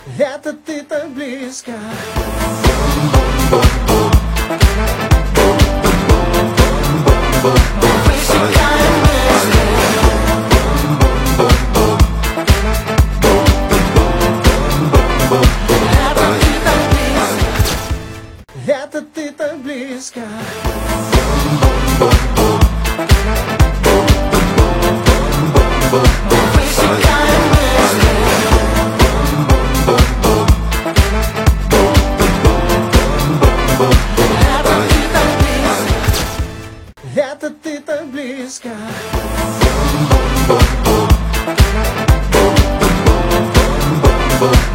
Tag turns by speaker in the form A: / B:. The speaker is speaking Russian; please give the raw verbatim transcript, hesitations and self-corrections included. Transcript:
A: Это ты так близко. Высекаем мысли. Это ты так близко. Это ты так близко. Высекаем мысли. Это ты так близко. Это ты так близко.